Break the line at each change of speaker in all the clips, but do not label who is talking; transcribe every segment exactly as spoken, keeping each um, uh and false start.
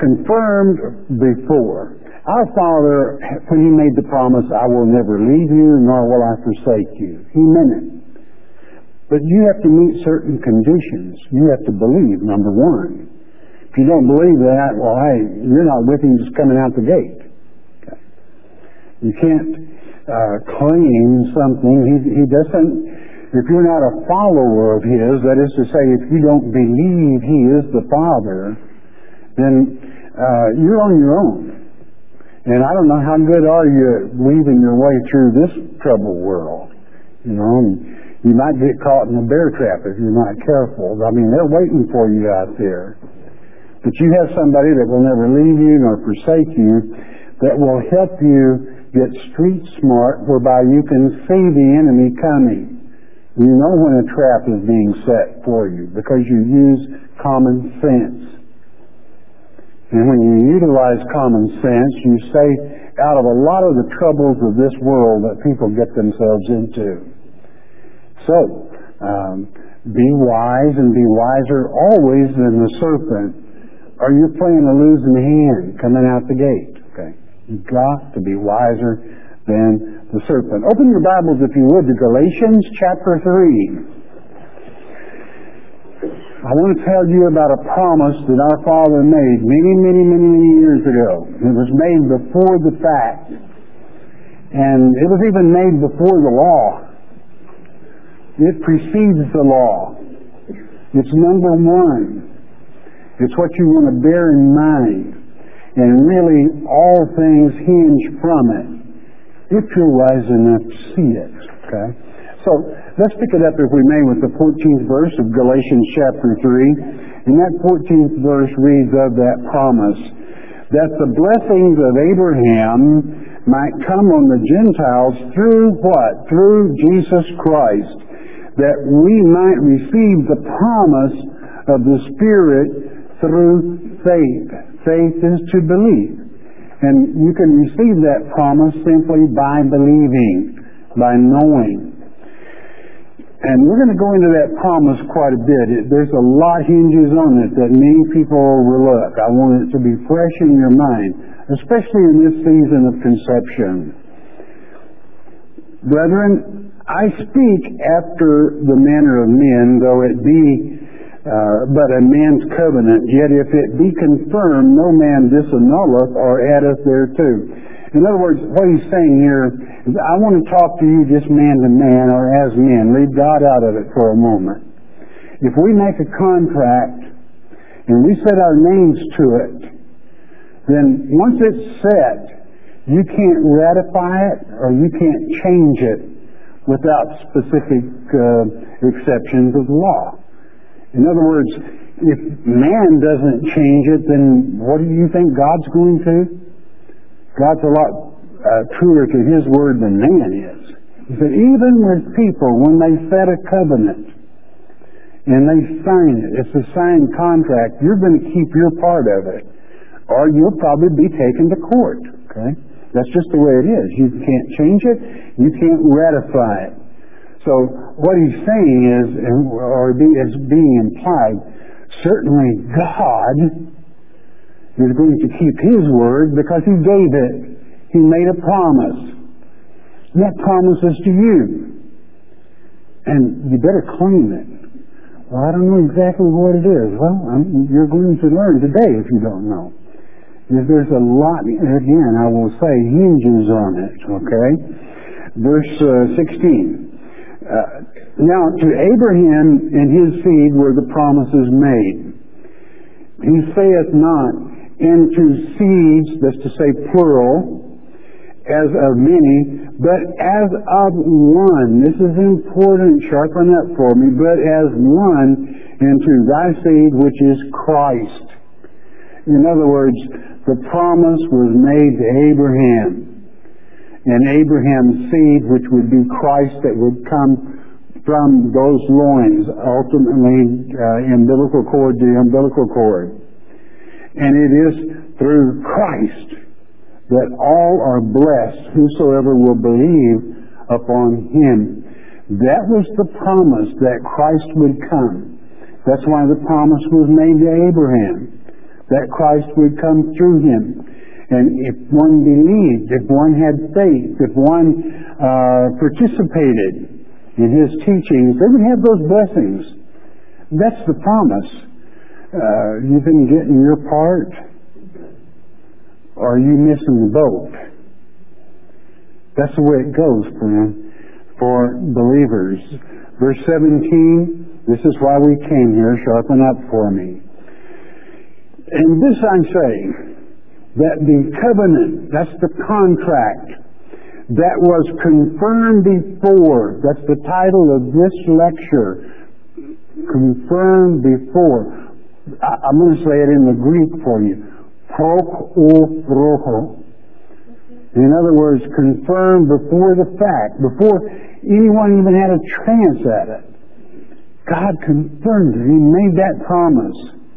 confirmed before. Our Father, when He made the promise, I will never leave you, nor will I forsake you, He meant it. But you have to meet certain conditions. You have to believe, number one. If you don't believe that, well, hey, you're not with Him just coming out the gate. Okay. You can't uh, claim something. He, he doesn't, if you're not a follower of His, that is to say, if you don't believe He is the Father, then uh, you're on your own. And I don't know how good are you at weaving your way through this troubled world. You know, and you might get caught in a bear trap if you're not careful. I mean, they're waiting for you out there. But you have somebody that will never leave you nor forsake you, that will help you get street smart, whereby you can see the enemy coming. You know when a trap is being set for you because you use common sense. And when you utilize common sense, you stay out of a lot of the troubles of this world that people get themselves into. So, um, be wise and be wiser always than the serpent, or you're playing a losing hand coming out the gate. Okay, you've got to be wiser than the serpent. Open your Bibles, if you would, to Galatians chapter three. I want to tell you about a promise that our Father made many, many, many, many years ago. It was made before the fact. And it was even made before the law. It precedes the law. It's number one. It's what you want to bear in mind. And really, all things hinge from it, if you're wise enough to see it. Okay? So, let's pick it up, if we may, with the fourteenth verse of Galatians chapter three. And that fourteenth verse reads of that promise, that the blessings of Abraham might come on the Gentiles through what? Through Jesus Christ. That we might receive the promise of the Spirit through faith. Faith is to believe. And you can receive that promise simply by believing, by knowing. And we're going to go into that promise quite a bit. It, there's a lot hinges on it that many people overlook. I want it to be fresh in your mind, especially in this season of conception. Brethren, I speak after the manner of men, though it be uh, but a man's covenant, yet if it be confirmed, no man disannulleth or addeth thereto. In other words, what he's saying here is, I want to talk to you just man to man, or as men. Leave God out of it for a moment. If we make a contract and we set our names to it, then once it's set, you can't ratify it or you can't change it without specific uh, exceptions of the law. In other words, if man doesn't change it, then what do you think God's going to? God's a lot uh, truer to His word than man is. He said, even with people, when they set a covenant and they sign it, it's a signed contract, you're going to keep your part of it, or you'll probably be taken to court. Okay, that's just the way it is. You can't change it. You can't ratify it. So what he's saying is, or is being implied, certainly God is going to keep His word because He gave it. He made a promise. That promise is to you. And you better claim it. Well, I don't know exactly what it is. Well, I'm, you're going to learn today if you don't know. There's a lot, again, I will say, hinges on it. Okay? Verse uh, sixteen. Uh, now, to Abraham and his seed were the promises made. He saith not, and to seeds, that's to say plural, as of many, but as of one. This is important, sharpen up for me, but as one, and to thy seed, which is Christ. In other words, the promise was made to Abraham. And Abraham's seed, which would be Christ, that would come from those loins, ultimately uh, umbilical cord to umbilical cord. And it is through Christ that all are blessed, whosoever will believe upon Him. That was the promise, that Christ would come. That's why the promise was made to Abraham. that Christ would come through him. And if one believed, if one had faith, if one uh, participated in his teachings, they would have those blessings. That's the promise. Uh, you've been getting your part, or are you missing the boat? That's the way it goes, friend, for believers. Verse seventeen, this is why we came here, sharpen up for me. And this I'm saying, that the covenant, that's the contract, that was confirmed before, that's the title of this lecture, confirmed before. I, I'm going to say it in the Greek for you. Prokoroho. In other words, confirmed before the fact, before anyone even had a chance at it. God confirmed it. He made that promise.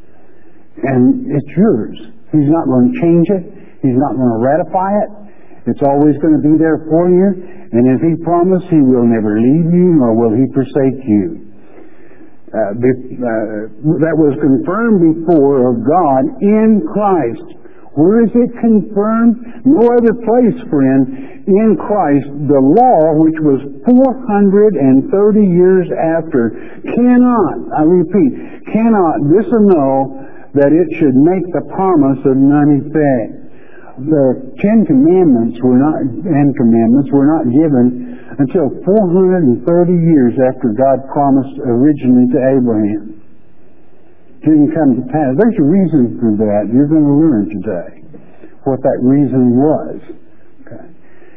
And it's yours. He's not going to change it. He's not going to ratify it. It's always going to be there for you. And as He promised, He will never leave you, nor will He forsake you. Uh, be, uh, that was confirmed before of God in Christ. Where is it confirmed? No other place, friend. In Christ, the law, which was four hundred thirty years after, cannot, I repeat, cannot disannul that it should make the promise of none effect. The Ten Commandments were not, and commandments were not given until four hundred thirty years after God promised originally to Abraham. Didn't come to pass. There's a reason for that. You're going to learn today what that reason was. Okay.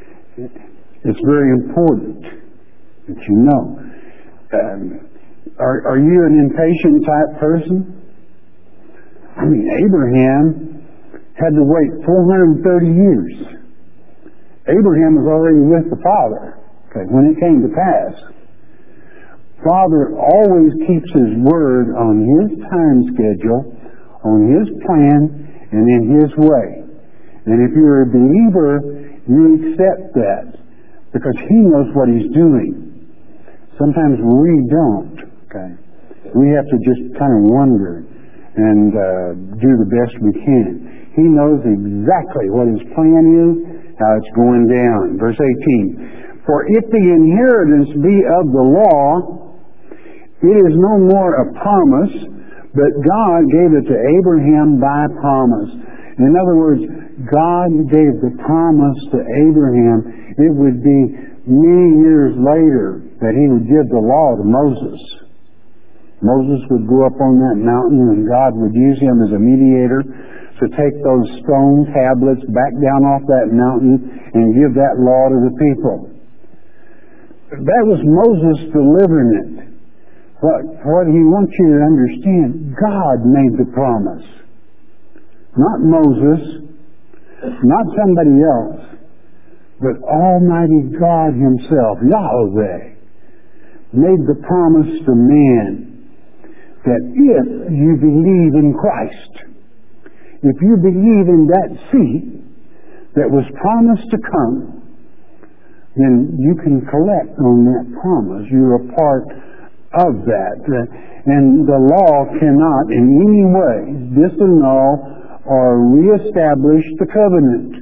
It's very important that you know. Um, are, are you an impatient type person? I mean, Abraham had to wait four hundred thirty years. Abraham was already with the Father, okay, when it came to pass. Father always keeps His word on His time schedule, on His plan, and in His way. And if you're a believer, you accept that because He knows what He's doing. Sometimes we don't, okay. We have to just kind of wonder and uh, do the best we can. He knows exactly what His plan is, how it's going down. Verse eighteen, for if the inheritance be of the law, it is no more a promise, but God gave it to Abraham by promise. In other words, God gave the promise to Abraham. It would be many years later that He would give the law to Moses. Moses would go up on that mountain and God would use him as a mediator to take those stone tablets back down off that mountain and give that law to the people. That was Moses delivering it. What, what he wants you to understand, God made the promise. Not Moses, not somebody else, but Almighty God Himself, Yahweh, made the promise to man that if you believe in Christ, if you believe in that seed that was promised to come, then you can collect on that promise. You're a part of that. And the law cannot in any way disannul or reestablish the covenant.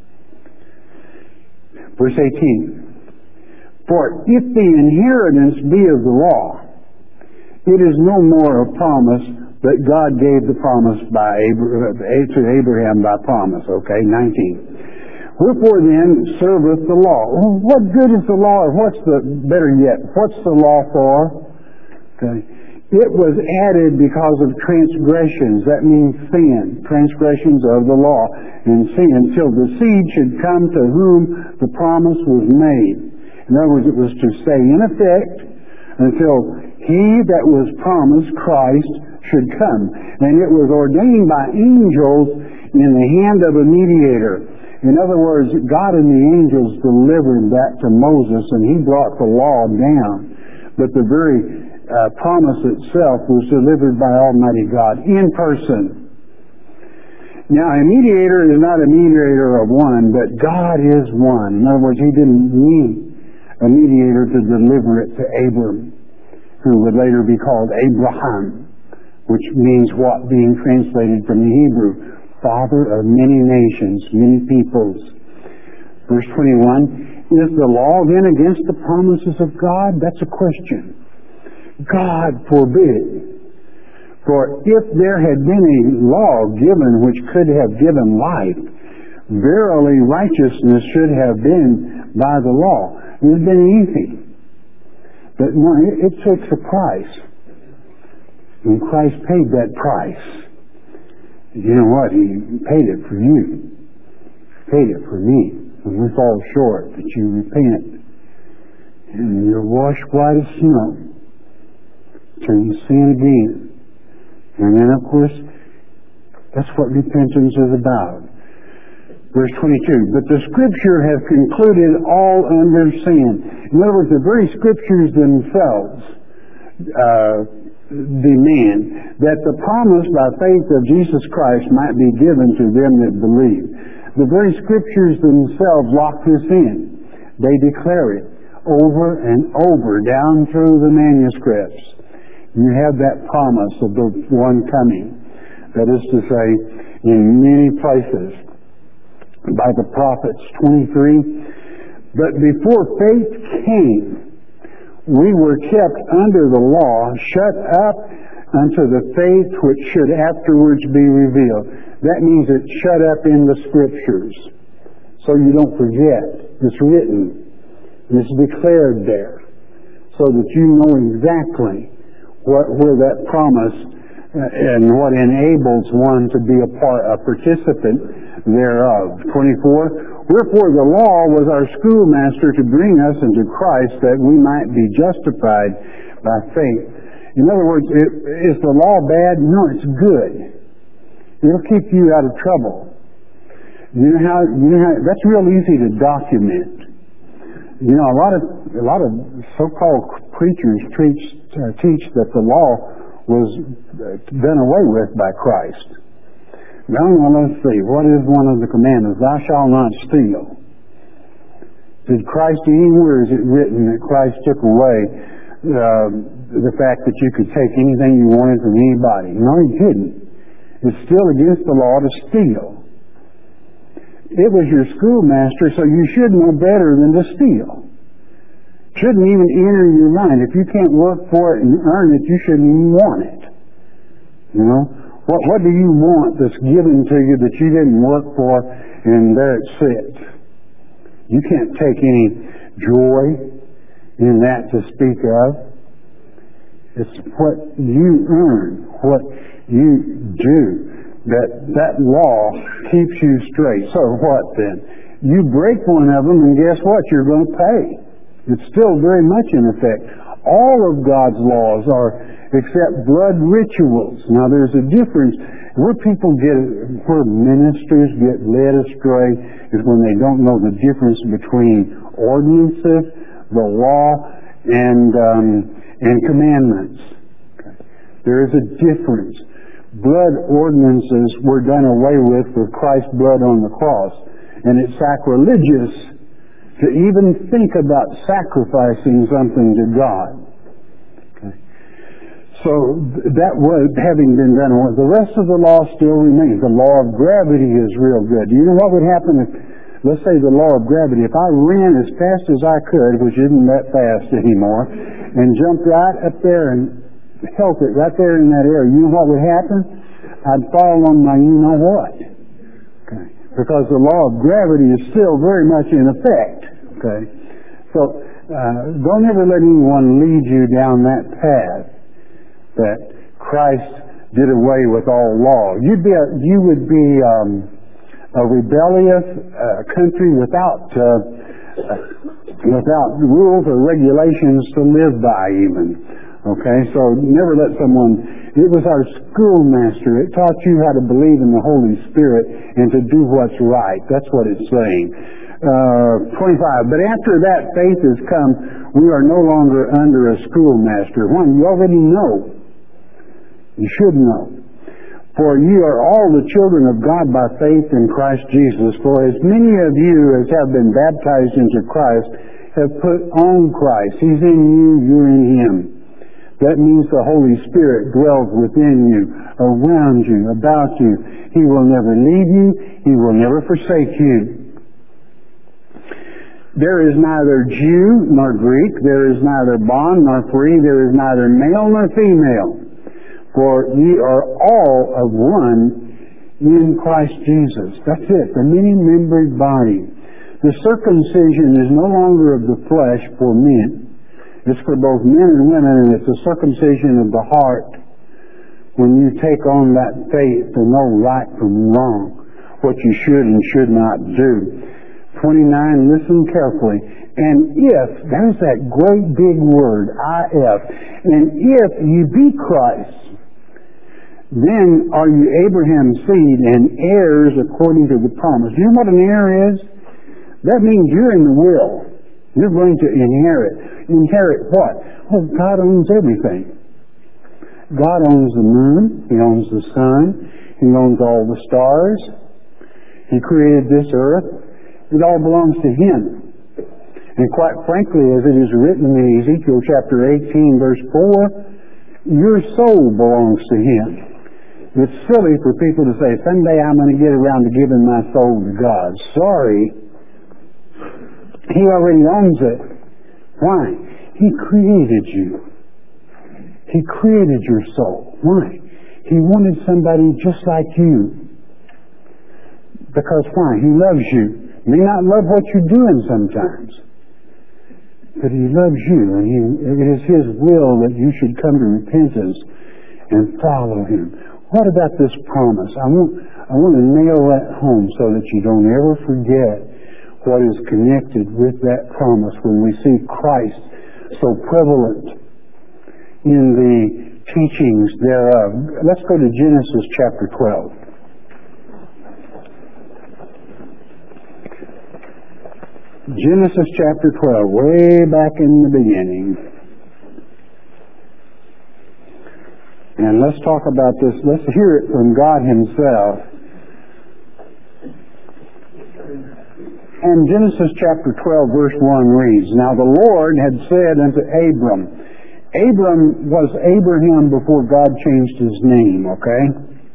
Verse eighteen, for if the inheritance be of the law, it is no more a promise, but God gave the promise by Abraham, to Abraham by promise. Okay, nineteen. Wherefore then serveth the law? Well, what good is the law? Or what's the, better yet, what's the law for? Okay. It was added because of transgressions. That means sin. Transgressions of the law. And sin, till the seed should come to whom the promise was made. In other words, it was to stay in effect until He that was promised, Christ, should come. And it was ordained by angels in the hand of a mediator. In other words, God and the angels delivered that to Moses, and he brought the law down. But the very uh, promise itself was delivered by Almighty God in person. Now, a mediator is not a mediator of one, but God is one. In other words, He didn't need a mediator to deliver it to Abram, who would later be called Abraham. which means what being translated from the Hebrew? Father of many nations, many peoples. Verse twenty-one, is the law then against the promises of God? That's a question. God forbid. For if there had been a law given which could have given life, verily righteousness should have been by the law. It would have been easy. But no, it, it takes a price. And Christ paid that price. You know what? He paid it for you. He paid it for me. When we fall short, that you repent. And you're washed white as snow. Turn to sin again. And then, of course, that's what repentance is about. Verse twenty-two, but the Scripture has concluded all under sin. In other words, the very Scriptures themselves uh, demand that the promise by faith of Jesus Christ might be given to them that believe. The very Scriptures themselves lock this in. They declare it over and over down through the manuscripts. You have that promise of the one coming. That is to say, in many places, by the prophets, twenty-three. But before faith came, we were kept under the law, shut up unto the faith which should afterwards be revealed. That means it's shut up in the Scriptures. So you don't forget. It's written. It's declared there. So that you know exactly what, where that promise uh, and what enables one to be a part, a participant thereof. twenty-four, wherefore the law was our schoolmaster to bring us into Christ that we might be justified by faith. In other words, it, is the law bad? No, it's good. It'll keep you out of trouble. You know how, you know how, that's real easy to document. You know, a lot of, a lot of so-called preachers teach, uh, teach that the law was done away with by Christ. Now, let's see. What is one of the commandments? Thou shalt not steal. Did Christ, anywhere is it written that Christ took away uh, the fact that you could take anything you wanted from anybody? No, He didn't. It's still against the law to steal. It was your schoolmaster, so you should know better than to steal. Shouldn't even enter your mind. If you can't work for it and earn it, you shouldn't even want it. You know? What, what do you want that's given to you that you didn't work for, and there it sits? You can't take any joy in that to speak of. It's what you earn, what you do. That that law keeps you straight. So what then? You break one of them, and guess what? You're going to pay. It's still very much in effect. All of God's laws are except blood rituals. Now there's a difference. Where people get, where ministers get led astray is when they don't know the difference between ordinances, the law, and um, and commandments. Okay. There is a difference. Blood ordinances were done away with with Christ's blood on the cross. And it's sacrilegious to even think about sacrificing something to God. Okay. So that was having been done away. The rest of the law still remains. The law of gravity is real good. Do you know what would happen if, let's say the law of gravity, if I ran as fast as I could, which isn't that fast anymore, and jumped right up there and held it right there in that area, you know what would happen? I'd fall on my you-know-what. Okay. Because the law of gravity is still very much in effect. Okay. So, uh, don't ever let anyone lead you down that path that Christ did away with all law. You'd be a, you would be um, a rebellious uh, country without uh, without rules or regulations to live by even. Okay, so never let someone, it was our schoolmaster. It taught you how to believe in the Holy Spirit and to do what's right. That's what it's saying. Uh, twenty-five, but after that faith has come, we are no longer under a schoolmaster. One, you already know. You should know. For ye are all the children of God by faith in Christ Jesus. For as many of you as have been baptized into Christ have put on Christ. He's in you, you're in Him. That means the Holy Spirit dwells within you, around you, about you. He will never leave you. He will never forsake you. There is neither Jew nor Greek. There is neither bond nor free. There is neither male nor female. For ye are all of one in Christ Jesus. That's it. The many-membered body. The circumcision is no longer of the flesh for men. It's for both men and women, and it's a circumcision of the heart. When you take on that faith to know right from wrong, what you should and should not do. twenty-nine, listen carefully. And if, there's that great big word, I F, and if you be Christ, then are you Abraham's seed and heirs according to the promise. Do you know what an heir is? That means you're in the will. You're going to inherit. Inherit what? Well, God owns everything. God owns the moon. He owns the sun. He owns all the stars. He created this earth. It all belongs to Him. And quite frankly, as it is written in Ezekiel chapter eighteen, verse four, your soul belongs to Him. It's silly for people to say, someday I'm going to get around to giving my soul to God. Sorry. He already owns it. Why? He created you. He created your soul. Why? He wanted somebody just like you. Because why? He loves you. He may not love what you're doing sometimes, but He loves you, and he, it is His will that you should come to repentance and follow Him. What about this promise? I want, I want to nail that home so that you don't ever forget what is connected with that promise when we see Christ so prevalent in the teachings thereof. Let's go to Genesis chapter twelve. Genesis chapter twelve, way back in the beginning. And let's talk about this. Let's hear it from God Himself. And Genesis chapter twelve, verse one reads, Now the Lord had said unto Abram, Abram was Abraham before God changed his name, okay?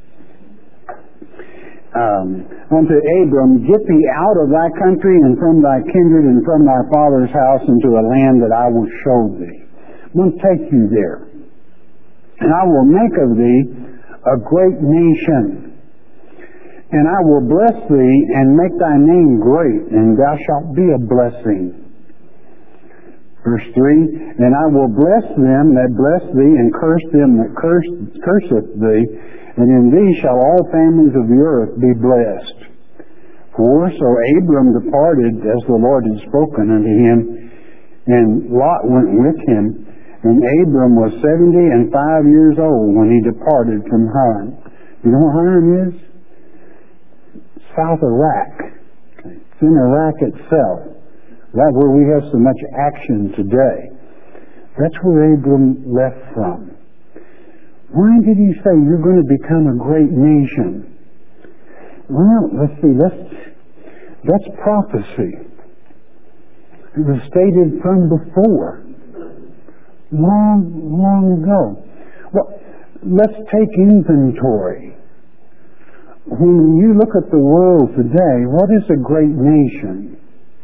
Um, unto Abram, Get thee out of thy country and from thy kindred and from thy father's house into a land that I will show thee. I'm going to take you there. And I will make of thee a great nation. And I will bless thee and make thy name great, and thou shalt be a blessing. Verse three, And I will bless them that bless thee, and curse them that curse, curseth thee, and in thee shall all families of the earth be blessed. For so Abram departed as the Lord had spoken unto him, and Lot went with him. And Abram was seventy and five years old when he departed from Haran. You know what Haran is? South Iraq. It's in Iraq itself. Right where we have so much action today. That's where Abram left from. Why did he say you're going to become a great nation? Well, let's see. That's, that's prophecy. It was stated from before. Long, long ago. Well, let's take inventory. When you look at the world today, what is a great nation?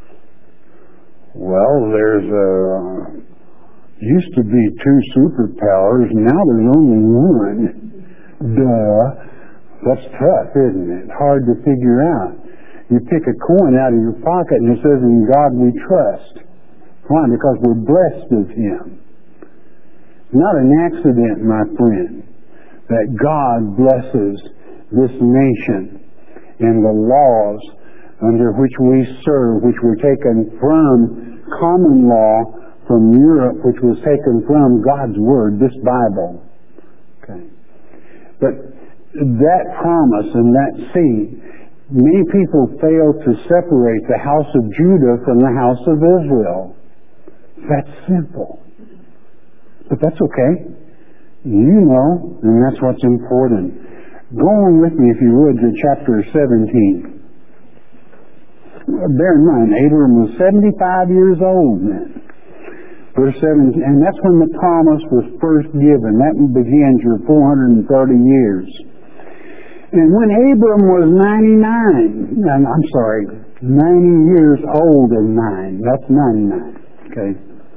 Well, there's a, used to be two superpowers, now there's only one. Duh. That's tough, isn't it? Hard to figure out. You pick a coin out of your pocket and it says, In God we trust. Why? Because we're blessed of Him. Not an accident, my friend, that God blesses this nation and the laws under which we serve, which were taken from common law from Europe, which was taken from God's Word, this Bible. Okay. But that promise and that seed, many people fail to separate the house of Judah from the house of Israel. That's simple. But that's okay. You know, and that's what's important. Go on with me, if you would, to chapter seventeen. Bear in mind, Abram was seventy-five years old then. Verse seven, and that's when the promise was first given. That begins your four hundred thirty years. And when Abram was ninety-nine, I'm sorry, ninety years old and nine, that's ninety-nine, okay?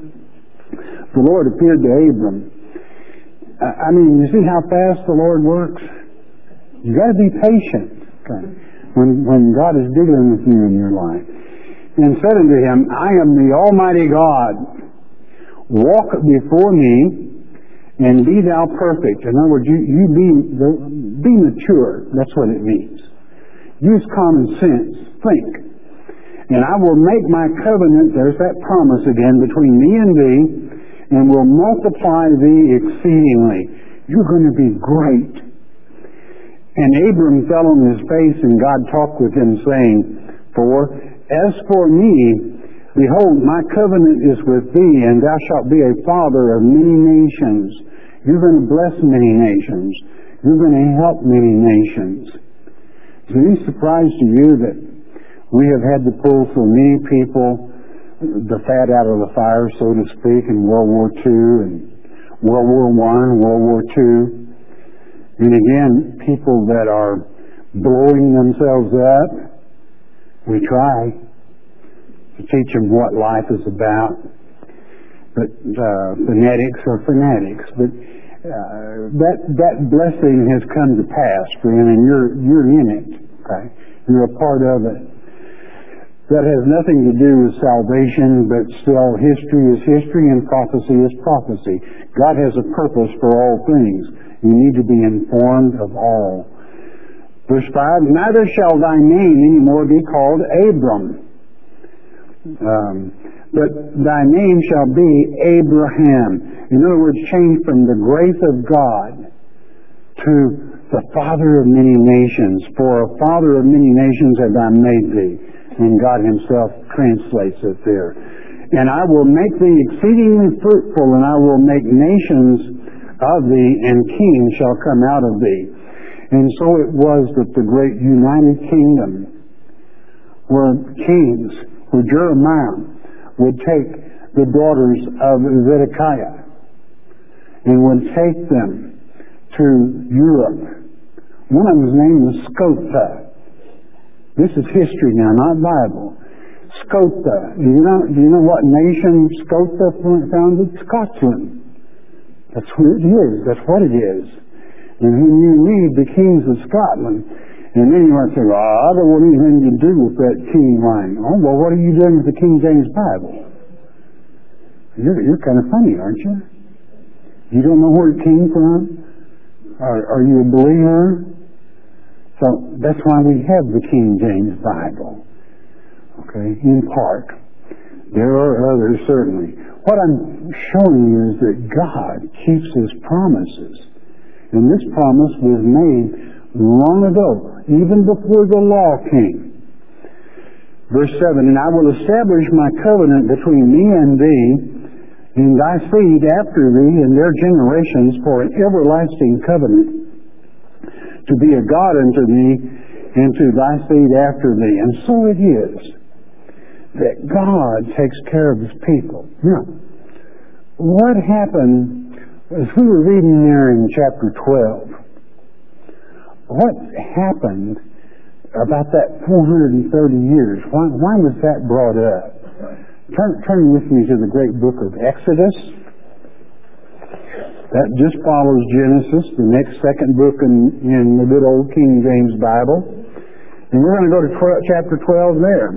The Lord appeared to Abram. I mean, you see how fast the Lord works? You got to be patient, okay, when, when God is dealing with you in your life. And said unto him, I am the Almighty God. Walk before me, and be thou perfect. In other words, you, you be, be mature. That's what it means. Use common sense. Think. And I will make my covenant, there's that promise again, between me and thee, and will multiply thee exceedingly. You're going to be great. And Abram fell on his face, and God talked with him, saying, For as for me, behold, my covenant is with thee, and thou shalt be a father of many nations. You're going to bless many nations. You're going to help many nations. Is it any surprise to you that we have had to pull so many people the fat out of the fire, so to speak, in World War Two and World War One, World War Two? And again, people that are blowing themselves up, we try to teach them what life is about. But uh, fanatics are fanatics. But uh, that that blessing has come to pass, friend, and you're you're in it. Okay, you're a part of it. That has nothing to do with salvation, but still, history is history and prophecy is prophecy. God has a purpose for all things. You need to be informed of all. Verse five, neither shall thy name anymore be called Abram, um, but thy name shall be Abraham. In other words, change from the grace of God to the Father of many nations. For a Father of many nations have I made thee. And God himself translates it there. And I will make thee exceedingly fruitful, and I will make nations of thee, and kings shall come out of thee. And so it was that the great United Kingdom, where kings, where Jeremiah would take the daughters of Zedekiah and would take them to Europe. One of them's name was Scotha. This is history now, not Bible. Scotha. Do you know, do you know what nation Scotha founded? Scotland. That's who it is. That's what it is. And when you read the kings of Scotland, and then you might say, well, I don't want anything to do with that king line. Oh, well, what are you doing with the King James Bible? You're, you're kind of funny, aren't you? You don't know where it came from? Are, are you a believer? So that's why we have the King James Bible. Okay, in part. There are others, certainly. What I'm showing you is that God keeps his promises. And this promise was made long ago, even before the law came. Verse seven, and I will establish my covenant between me and thee, and thy seed after thee, and their generations, for an everlasting covenant, to be a God unto thee, and to thy seed after thee. And so it is that God takes care of his people. Now, what happened, as we were reading there in chapter twelve, what happened about that four hundred thirty years? Why, why was that brought up? Turn, turn with me to the great book of Exodus. That just follows Genesis, the next second book in, in the good old King James Bible. And we're going to go to twelve, chapter twelve there.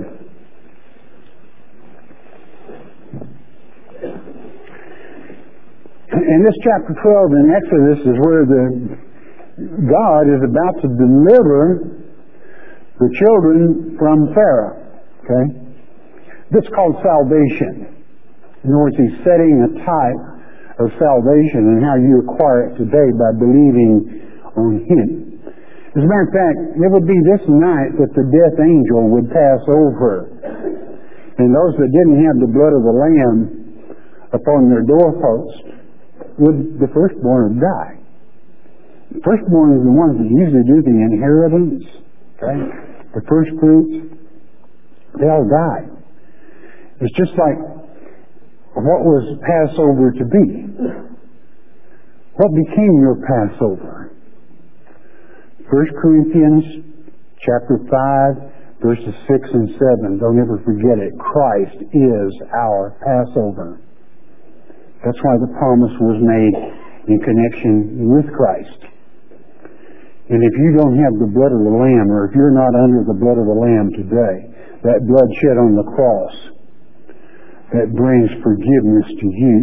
And this chapter twelve in Exodus is where the God is about to deliver the children from Pharaoh. Okay? This is called salvation. In other words, he's setting a type of salvation and how you acquire it today by believing on him. As a matter of fact, it would be this night that the death angel would pass over. And those that didn't have the blood of the Lamb upon their doorpost, would the firstborn would die. The firstborn is the ones that usually do the inheritance, okay? The first fruits, they all die. It's just like what was Passover to be? What became your Passover? First Corinthians chapter five, verses six and seven. Don't ever forget it. Christ is our Passover. That's why the promise was made in connection with Christ. And if you don't have the blood of the Lamb, or if you're not under the blood of the Lamb today, that blood shed on the cross, that brings forgiveness to you.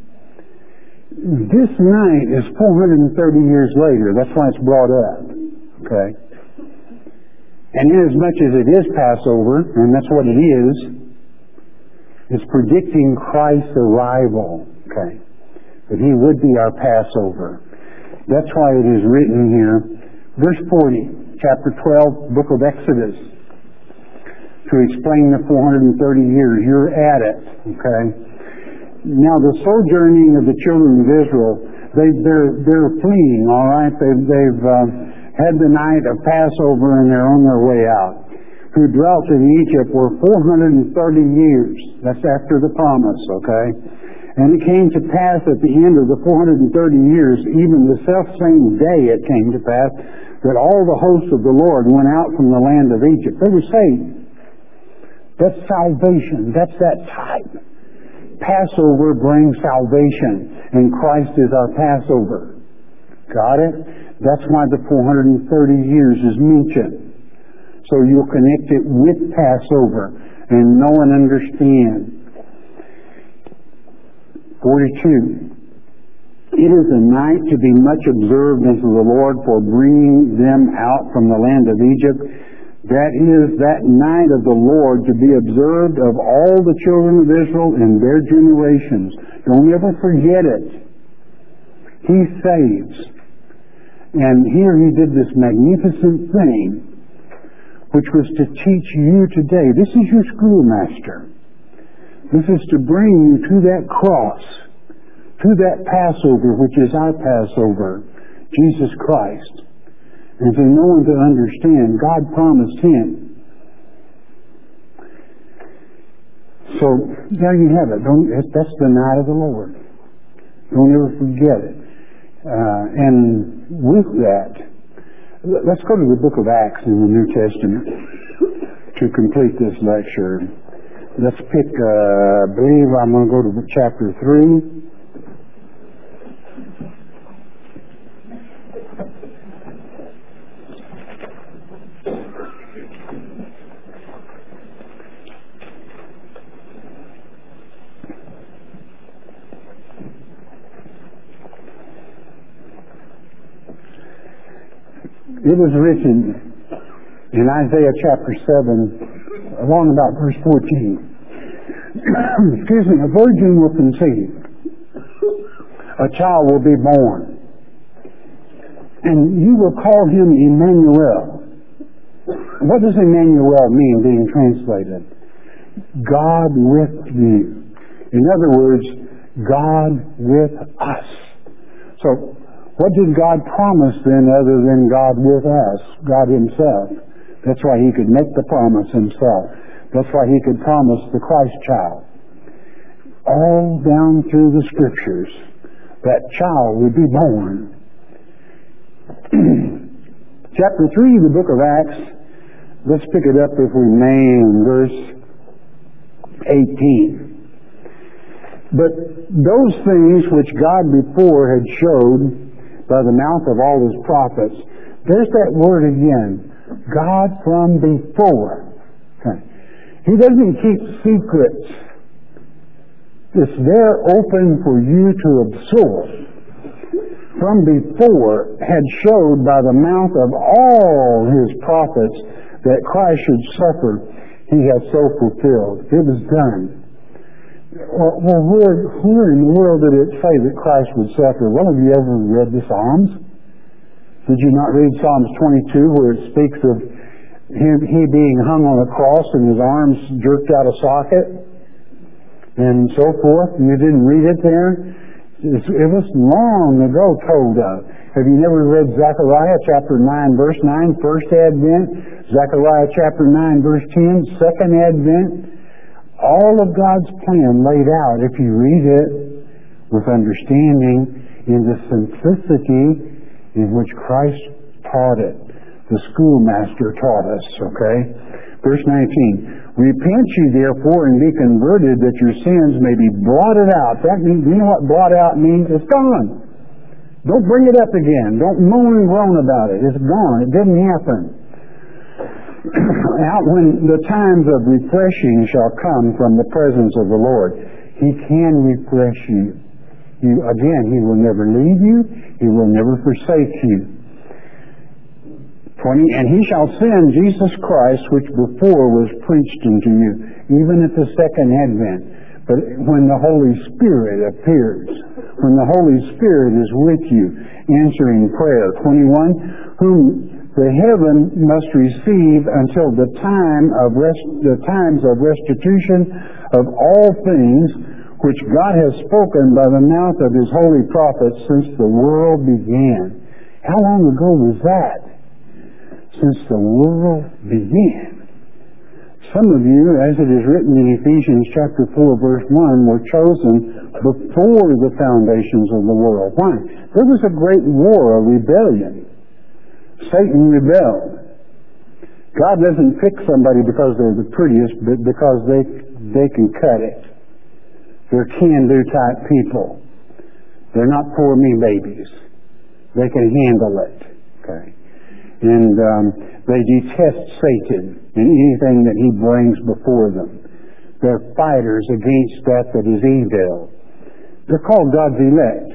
This night is four hundred thirty years later. That's why it's brought up. Okay? And inasmuch as it is Passover, and that's what it is, it's predicting Christ's arrival. Okay? That He would be our Passover. That's why it is written here, verse forty, chapter twelve, book of Exodus, to explain the four hundred thirty years. You're at it. Okay? Now, the sojourning of the children of Israel, they, they're, they're fleeing, all right? They've, they've uh, had the night of Passover and they're on their way out. Who dwelt in Egypt were four hundred thirty years. That's after the promise, okay? And it came to pass at the end of the four hundred thirty years, even the self-same day it came to pass, that all the hosts of the Lord went out from the land of Egypt. They were saved. That's salvation. That's that type. Passover brings salvation, and Christ is our Passover. Got it? That's why the four hundred thirty years is mentioned. So you'll connect it with Passover and know and understand. forty-two. It is a night to be much observed unto the Lord for bringing them out from the land of Egypt. That is that night of the Lord to be observed of all the children of Israel in their generations. Don't ever forget it. He saves. And here He did this magnificent thing, which was to teach you today. This is your schoolmaster. This is to bring you to that cross, to that Passover, which is our Passover, Jesus Christ. And to know and to understand, God promised Him. So, there you have it. Don't, that's the night of the Lord. Don't ever forget it. Uh, and with that, let's go to the book of Acts in the New Testament to complete this lecture. Let's pick, uh, I believe I'm going to go to chapter three. It was written in Isaiah chapter seven, along about verse fourteen. Excuse me, a virgin will conceive. A child will be born. And you will call him Emmanuel. What does Emmanuel mean being translated? God with you. In other words, God with us. So, what did God promise then other than God with us? God Himself. That's why He could make the promise Himself. That's why He could promise the Christ child. All down through the Scriptures, that child would be born. Chapter three of the book of Acts, let's pick it up if we may in verse eighteen. But those things which God before had showed by the mouth of all His prophets. There's that word again. God from before. Okay. He doesn't keep secrets. It's there open for you to absorb. From before had showed by the mouth of all His prophets that Christ should suffer. He has so fulfilled. It was done. Well, well where, where in the world did it say that Christ would suffer? Well, have you ever read the Psalms? Did you not read Psalms twenty-two where it speaks of him, He being hung on a cross and His arms jerked out of socket and so forth? You didn't read it there? It was long ago told of. Have you never read Zechariah chapter nine verse nine, first advent? Zechariah chapter nine verse ten, second advent? all of God's plan laid out, if you read it with understanding, in the simplicity in which Christ taught it. The schoolmaster taught us, okay? Verse nineteen, repent ye therefore and be converted, that your sins may be blotted out. That means, you know what blot out means? It's gone. Don't bring it up again. Don't moan and groan about it. It's gone. It didn't happen. Out when the times of refreshing shall come from the presence of the Lord. He can refresh you. You, again, He will never leave you. He will never forsake you. twenty, and He shall send Jesus Christ, which before was preached unto you, even at the second advent. But when the Holy Spirit appears, when the Holy Spirit is with you, answering prayer. twenty-one, whom the heaven must receive until the time of rest, the times of restitution of all things, which God has spoken by the mouth of His holy prophets since the world began. How long ago was that? Since the world began. Some of you, as it is written in Ephesians chapter four, verse one, were chosen before the foundations of the world. Why? There was a great war, a rebellion. Satan rebelled. God doesn't pick somebody because they're the prettiest, but because they they can cut it. They're can-do type people. They're not poor me babies. They can handle it. Okay. And um, they detest Satan and anything that he brings before them. They're fighters against that that is evil. They're called God's elect.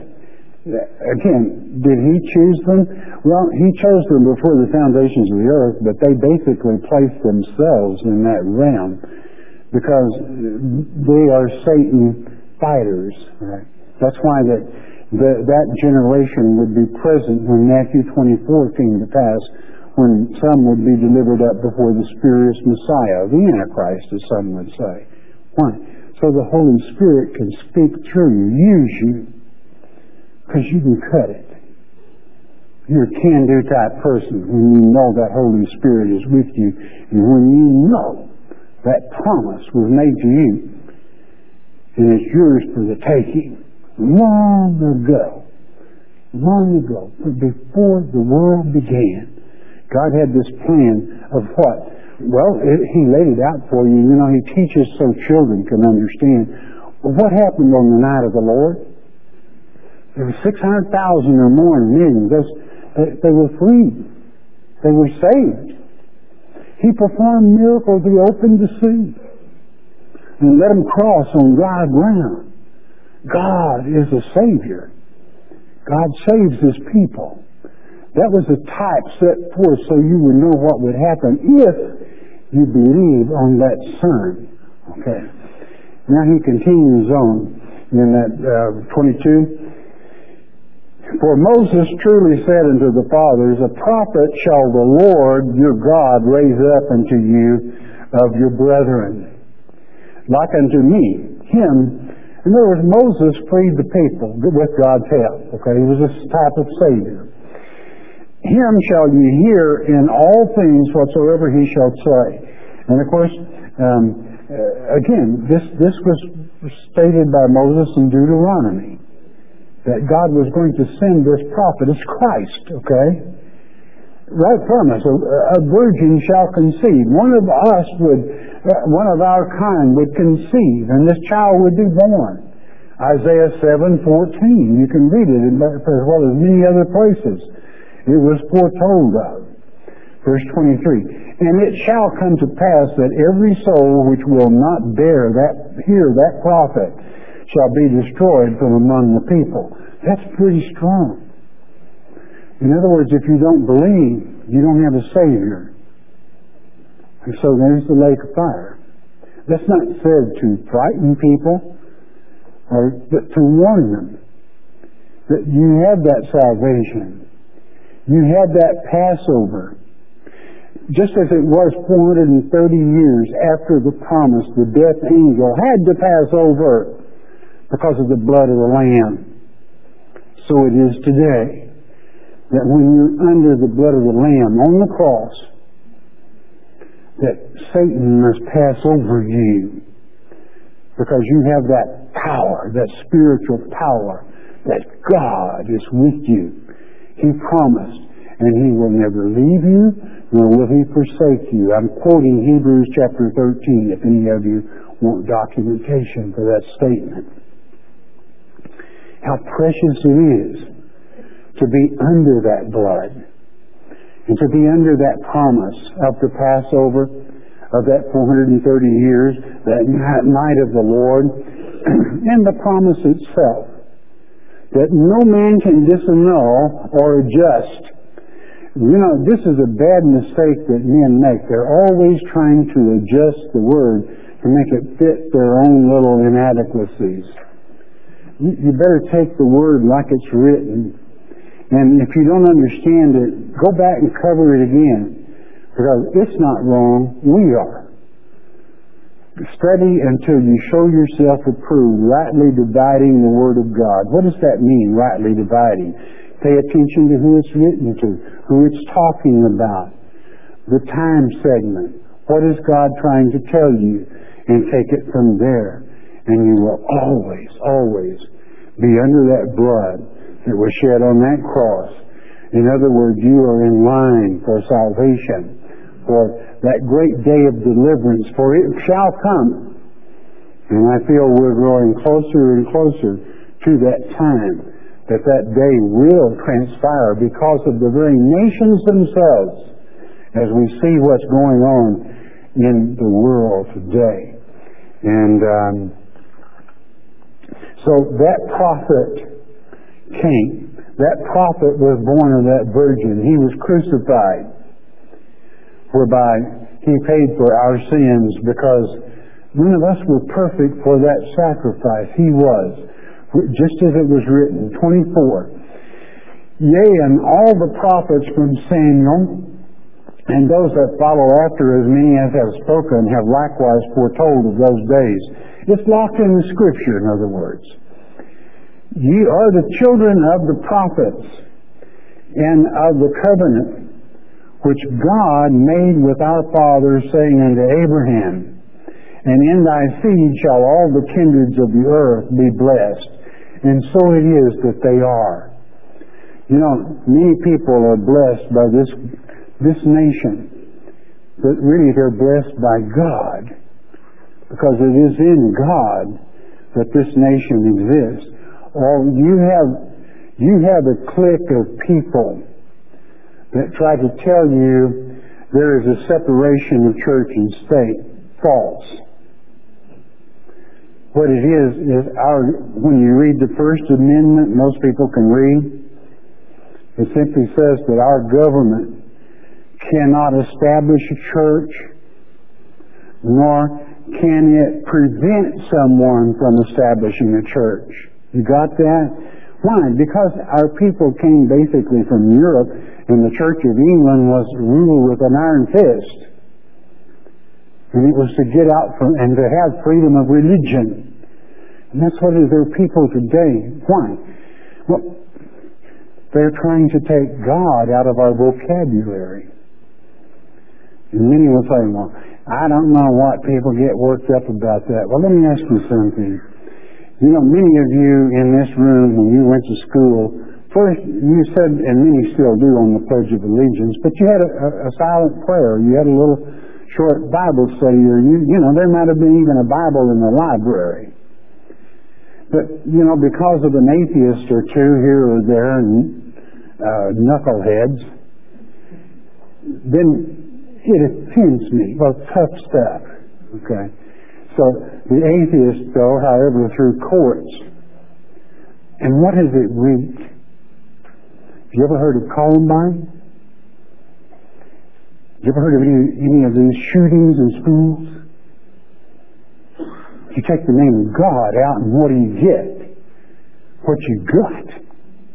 Again, did He choose them? Well, He chose them before the foundations of the earth, but they basically placed themselves in that realm because they are Satan fighters. Right? That's why that the, that generation would be present when Matthew twenty-four came to pass, when some would be delivered up before the spurious Messiah, the Antichrist, as some would say. Why? So the Holy Spirit can speak through you, use you, because you can cut it. You're a can-do type person when you know that Holy Spirit is with you, and when you know that promise was made to you, and it's yours for the taking. Long ago, long ago, before the world began, God had this plan of what? Well, it, He laid it out for you. You know, He teaches so children can understand. Well, what happened on the night of the Lord? There were six hundred thousand or more millions. Those, they, they were freed. They were saved. He performed miracles. He opened the sea and let them cross on dry ground. God is a Savior. God saves His people. That was a type set forth so you would know what would happen if you believe on that Son. Okay. Now He continues on in that uh, twenty-two. For Moses truly said unto the fathers, a prophet shall the Lord your God raise up unto you of your brethren, like unto me, him. In other words, Moses freed the people with God's help. Okay, he was a type of Savior. Him shall ye hear in all things whatsoever he shall say. And of course, um, uh, again, this this was stated by Moses in Deuteronomy, that God was going to send this prophet as Christ, okay? Right from us, a, a virgin shall conceive. One of us would, uh, one of our kind would conceive, and this child would be born. Isaiah seven fourteen, you can read it as well as many other places. It was foretold of. Verse twenty-three, and it shall come to pass that every soul which will not bear that, hear that prophet shall be destroyed from among the people. That's pretty strong. In other words, if you don't believe, you don't have a Savior. And so there's the lake of fire. That's not said to frighten people, or but to warn them that you have that salvation. You have that Passover. Just as it was four hundred thirty years after the promise, the death angel had to pass over because of the blood of the Lamb. So it is today, that when you're under the blood of the Lamb on the cross, that Satan must pass over you. Because you have that power, that spiritual power, that God is with you. He promised, and He will never leave you, nor will He forsake you. I'm quoting Hebrews chapter thirteen, if any of you want documentation for that statement. How precious it is to be under that blood, and to be under that promise of the Passover, of that four hundred thirty years, that night of the Lord, and the promise itself, that no man can disannul or adjust. You know, this is a bad mistake that men make. They're always trying to adjust the Word to make it fit their own little inadequacies. You better take the Word like it's written. And if you don't understand it, go back and cover it again. Because it's not wrong, we are. Study until you show yourself approved, rightly dividing the Word of God. What does that mean, rightly dividing? Pay attention to who it's written to, who it's talking about, the time segment. What is God trying to tell you? And take it from there. And you will always, always be under that blood that was shed on that cross. In other words, you are in line for salvation, for that great day of deliverance, for it shall come. And I feel we're growing closer and closer to that time, that that day will transpire because of the very nations themselves, as we see what's going on in the world today. And um, so that prophet came. That prophet was born of that virgin. He was crucified, whereby He paid for our sins, because none of us were perfect for that sacrifice. He was, just as it was written, twenty-four. Yea, and all the prophets from Samuel, and those that follow after, as many as have spoken, have likewise foretold of those days. It's locked in the Scripture, in other words. Ye are the children of the prophets, and of the covenant which God made with our fathers, saying unto Abraham, And in thy seed shall all the kindreds of the earth be blessed. And so it is that they are. You know, many people are blessed by this, this nation, but really they're blessed by God, because it is in God that this nation exists. Or you have, you have a clique of people that try to tell you there is a separation of church and state. False. What it is, is our, when you read the First Amendment, most people can read, it simply says that our government cannot establish a church, nor can it prevent someone from establishing a church. You got that? Why? Because our people came basically from Europe, and the Church of England was ruled with an iron fist. And it was to get out from, and to have freedom of religion. And that's what is their people today. Why? Well, they're trying to take God out of our vocabulary. And many will say, well, I don't know what people get worked up about that. Well, let me ask you something. You know, many of you in this room, when you went to school, first you said, and many still do on the Pledge of Allegiance, but you had a, a, a silent prayer. You had a little short Bible study, or you, you know, there might have been even a Bible in the library. But, you know, because of an atheist or two here or there, and uh, knuckleheads, then it offends me. Well, tough stuff. Okay. So the atheists go, however, through courts. And what has it reaped? Have you ever heard of Columbine? Have you ever heard of any, any of these shootings in schools? You take the name of God out, and what do you get? What you got.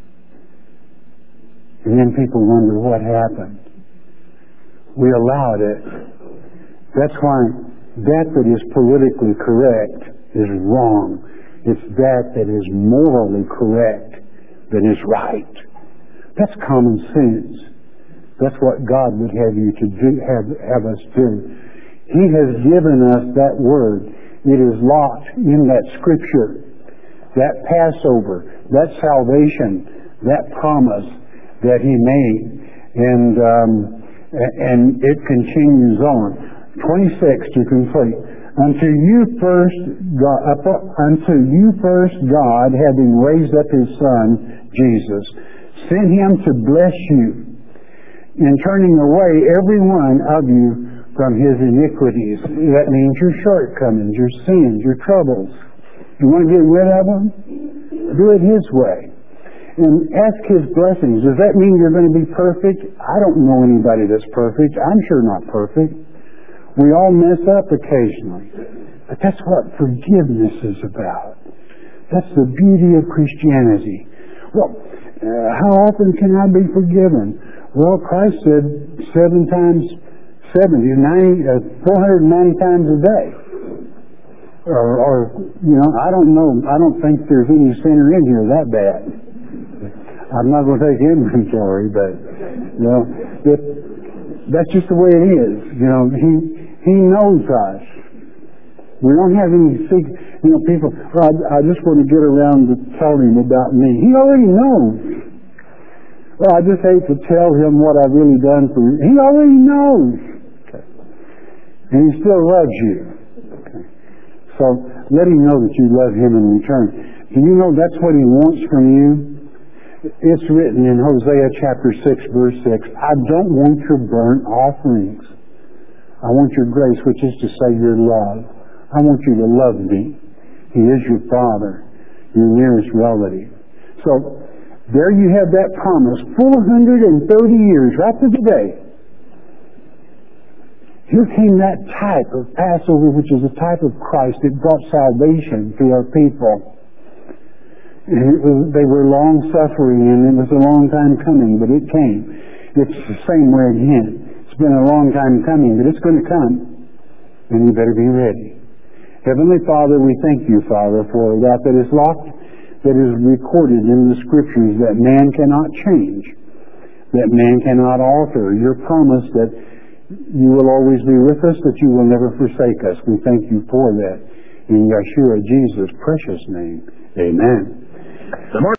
And then people wonder what happened. We allowed it. That's why that that is politically correct is wrong. It's that that is morally correct that is right. That's common sense. That's what God would have you to do, have, have us do. He has given us that word. It is locked in that Scripture, that Passover, that salvation, that promise that He made. And um, and it continues on. twenty-six to complete. Unto you first, God, unto you first God, having raised up His Son, Jesus, sent Him to bless you, in turning away every one of you from his iniquities. That means your shortcomings, your sins, your troubles. You want to get rid of them? Do it His way. And ask His blessings. Does that mean you're going to be perfect? I don't know anybody that's perfect. I'm sure not perfect. We all mess up occasionally. But that's what forgiveness is about. That's the beauty of Christianity. Well, uh, how often can I be forgiven? Well, Christ said seven times, seventy, ninety, uh, four hundred ninety times a day. Or, or, you know, I don't know. I don't think there's any sinner in here that bad. I'm not going to take inventory, but, you know, it, that's just the way it is. You know, He He knows us. We don't have any secret. You know, people, well, I, I just want to get around to telling Him about me. He already knows. Well, I just hate to tell Him what I've really done for you. He already knows. Okay. And He still loves you. Okay. So let Him know that you love Him in return. Do you know that's what He wants from you? It's written in Hosea chapter six, verse six, I don't want your burnt offerings. I want your grace, which is to say your love. I want you to love me. He is your Father, your nearest relative. So, there you have that promise, four hundred thirty years, right to today. Here came that type of Passover, which is a type of Christ that brought salvation to our people. And it was, they were long-suffering, and it was a long time coming, but it came. It's the same way again. It's been a long time coming, but it's going to come. And you better be ready. Heavenly Father, we thank you, Father, for that that is locked, that is recorded in the Scriptures, that man cannot change, that man cannot alter. Your promise that you will always be with us, that you will never forsake us. We thank you for that. In Yeshua, Jesus' precious name, amen.
The more